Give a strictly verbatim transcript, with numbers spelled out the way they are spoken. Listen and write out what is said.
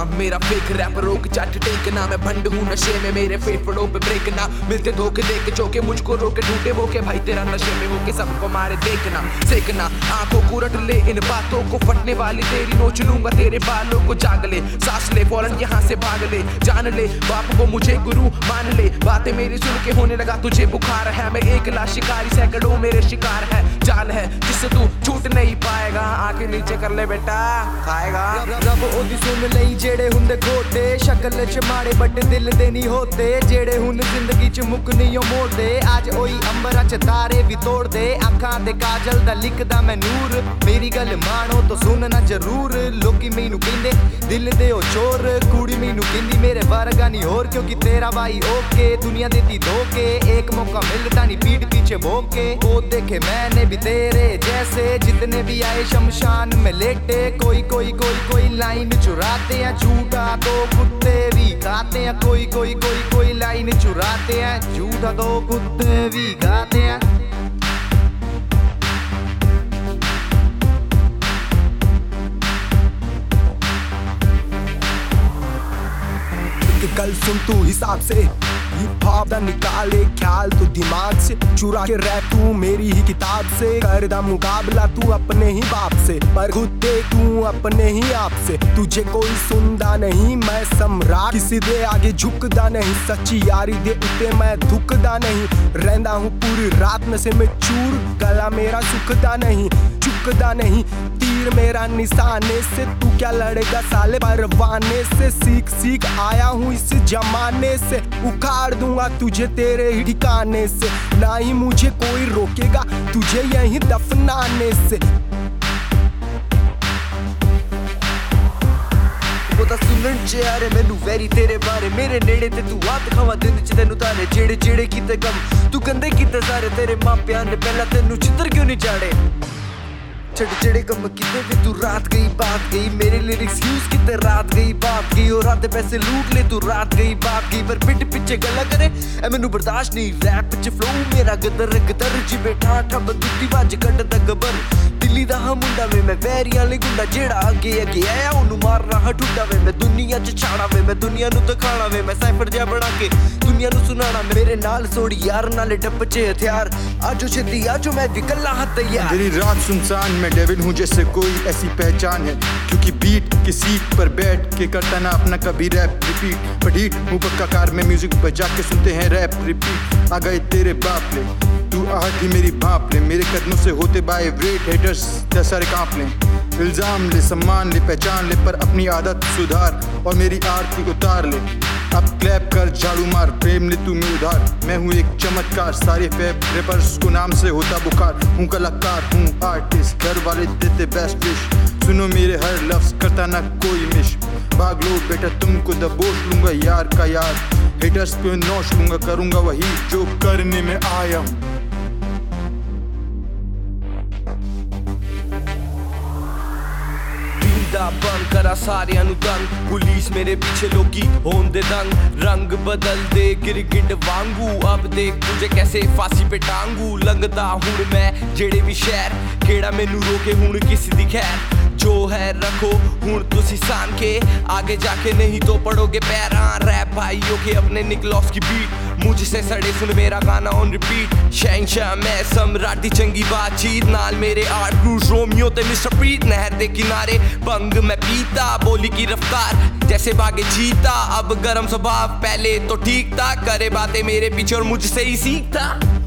अब मेरा fake rap रोक चाट टेकना, मैं भंड हूँ नशे में मेरे फेफड़ों पे ब्रेक ना मिलते धोखे दे के चौके मुझको रोके ढूंढे वो के भाई तेरा नशे में होके सबको मारे देखना सेकना आंखों को रट ले इन बातों को फटने वाली तेरी नोच लूंगा तेरे बालों को जाग ले सांस ले फौरन यहाँ से भाग ले जान ले बाप को मुझे गुरु मान ले बातें मेरी सुन के होने लगा तुझे बुखार है मैं एक लाश शिकारी सैकड़ों मेरे शिकार है जाल है जिससे तू छूट नहीं पाएगा आके नीचे कर ले बेटा खाएगा रब ओदी सुन लई जेड़े हुंदे गोटे शक्ल च माड़े बट दिल दे नहीं होते जेड़े हुन जिंदगी च मुक नहीं मोड़दे आज ओई अंबरा च तारे भी तोड़ दे अखां दे काजल दा लिखदा मैं नूर मेरी गल मानो तो सुनना जरूर लोकी मैनू कहंदे दिल दे ओ चोर कुड़ी मैनू कहंदी मेरे वर्गा नहीं होर क्योंकि तेरा भाई ओके दुनिया देती धोखे एक मौका मिलता नहीं पीठ पीछे भोंके वो देखे मैंने भी तेरे जैसे जितने भी आए शमशान में लेटे कोई कोई कोई कोई लाइन चुराते हैं झूठा तो कुत्ते भी खाते हैं कोई कोई कोई कोई लाइन चुराते हैं झूठा तो कुत्ते भी खाते हैं। कल सुन तू हिसाब से भावना निकाले ख्याल तू दिमाग से चुरा के रह तू मेरी ही किताब से करदा मुकाबला तू अपने ही बाप से पर खुद दे तू अपने ही आप से तुझे कोई सुनदा नहीं मैं सम्राट किसी दे आगे झुकदा नहीं सच्ची यारी दे उते मैं धुकदा नहीं रहंदा हूँ पूरी रात नशे में चूर गला मेरा सुखदा नहीं चुकदा नहीं तीर मेरा निशाने से तू क्या लड़ेगा साले परवाने से सीख सीख आया हूँ इस जमाने से उखाड़ दूंगा तुझे तेरे ही ठिकाने से ना ही मुझे कोई रोकेगा तुझे यहीं दफनाने से। पता सुनन च यारे मैनू वैरी तेरे बारे मेरे नेड़े ते तू हत्थ खावा दिन च तेनू तारे जेड़े जेड़े कीते कम तू गंदे कीते सारे तेरे मापियां ने पहला तेनू चित्तर क्यों नहीं चाड़े छड़े छड़े कम किते भी तू रात गई बात गई मेरे लिरिक्स यूज किते रात गई बात गई और रात पैसे लूट ले तू रात गई बात गई पर पिट पिछे गला करे ए मैनू बर्दाश्त नहीं रैप च फ्लो मेरा गदर गदर जी बैठा ठब दुੱਤੀ ਵੱਜ ਕੱਢਦਾ ਗਬਰ ਦਿੱਲੀ ਦਾ ਹਾਂ ਮੁੰਡਾ ਵੇ ਮੈਂ ਵੈਰੀਆਂ ਲਈ ਗੁੰਡਾ ਜਿਹੜਾ ਅੱਗੇ ਅੱਗੇ ਆਇਆ ਉਹਨੂੰ ਮਾਰਨਾ ਹਟੂਡਾ ਵੇ ਮੈਂ ਦੁਨੀਆ 'ਚ ਛਾਣਾ ਵੇ ਮੈਂ ਦੁਨੀਆ ਨੂੰ ਦਿਖਾਣਾ ਵੇ ਮੈਂ ਸਾਈਫਰ ਜਿਹਾ ਬਣਾ ਕੇ ਦੁਨੀਆ ਨੂੰ ਸੁਣਾਣਾ ਮੇਰੇ ਨਾਲ ਸੋੜੀ ਯਾਰ ਨਾਲੇ ਡੱਪ 'ਚ ਹਥਿਆਰ ਆਜੋ ਛੇਤੀ आजो मैं भी कल्ला हाथ तैयार। मेरी रात सुनसान मैं डेविल हूँ जैसे कोई ऐसी पहचान है क्योंकि बीट की सीट पर बैठ के करता ना अपना कभी रैप रिपीट पढ़ीट हूँ पक्का कार में म्यूजिक बजा के सुनते हैं रैप रिपीट आ गए तेरे बाप ले तू आहट ही मेरी भाप ले मेरे कदमों से होते बाय वेट हेटर्स सारे कांप ले इल्जाम ले सम्मान ले पहचान ले पर अपनी आदत सुधार और मेरी आरती उतार ले अब क्लैप कर झाड़ू मार प्रेम ले तू में उधार मैं हूँ एक चमत्कार सारे फैब रेपर्स को नाम से होता बुखार हूँ कलाकार हूँ आर्टिस्ट घर वाले देते बेस्ट विश सुनो मेरे हर लफ्ज करता ना कोई मिश भाग लो बेटा तुमको दबोच लूंगा यार का यार हेटर्स पे नोच लूंगा करूंगा वही जो करने में आया हूँ। बंद करा सारियां नू तंग पुलिस मेरे पीछे लोगी होंदे दंग रंग बदल दे गिरगिट वांगू अब देख तुझे कैसे फांसी पे टांगू लंघदा हुण मैं जेड़े भी शहर केड़ा मैनू रोके हुण किसी दी खैर जो है रखो हुण तुसी सान के आगे जाके नहीं तो पड़ोगे पैरां रैप भाइयों के अपने निकलॉस की बीट मुझसे सड़े सुन मेरा गाना ऑन रिपीट शहंशाह मैं सम्राट दी चंगी बातचीत नाल मेरे आर्ट क्रूज रोमियो ते मिस्टर प्रीत नहर दे किनारे बंग मैं पीता बोली की रफ्तार जैसे भागे चीता अब गरम स्वभाव पहले तो ठीक था करे बातें मेरे पीछे और मुझसे ही सीखता।